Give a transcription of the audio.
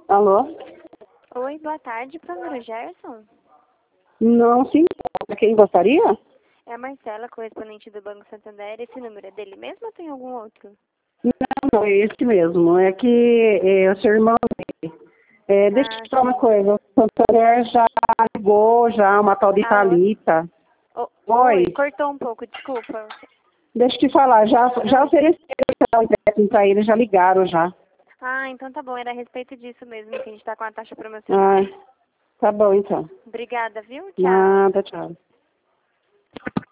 Alô? Oi, boa tarde, professor Gerson. Não, sim. Quem gostaria? É a Marcela, correspondente do Banco Santander. Esse número é dele mesmo ou tem algum outro? Não, é esse mesmo. É que é o seu irmão dele. Deixa eu te falar uma Sim. coisa. O Santander já ligou, já, uma tal de Alô? Thalita. Oi. Oi, cortou um pouco, desculpa. Deixa eu te falar, já ofereceram já o empréstimo para ele, já ligaram já. Ah, então tá bom, era a respeito disso mesmo, que a gente tá com a taxa promocional. Ah, tá bom então. Obrigada, viu? Tchau. Nada, tchau.